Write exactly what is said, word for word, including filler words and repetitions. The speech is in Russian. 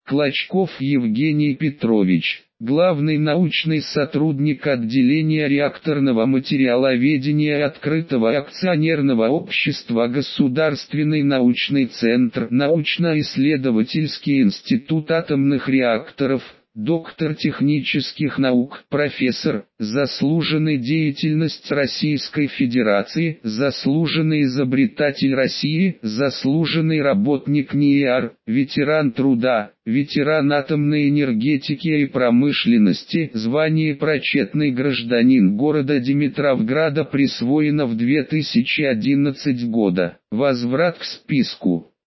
Клочков Евгений Петрович, главный научный сотрудник отделения реакторного материаловедения Открытого акционерного общества Государственный научный центр, Научно-исследовательский институт атомных реакторов, доктор технических наук, профессор, заслуженный деятельность Российской Федерации, заслуженный изобретатель России, заслуженный работник НИИАР, ветеран труда, ветеран атомной энергетики и промышленности, звание почетный гражданин города Димитровграда присвоено в две тысячи одиннадцатом году. Возврат к списку.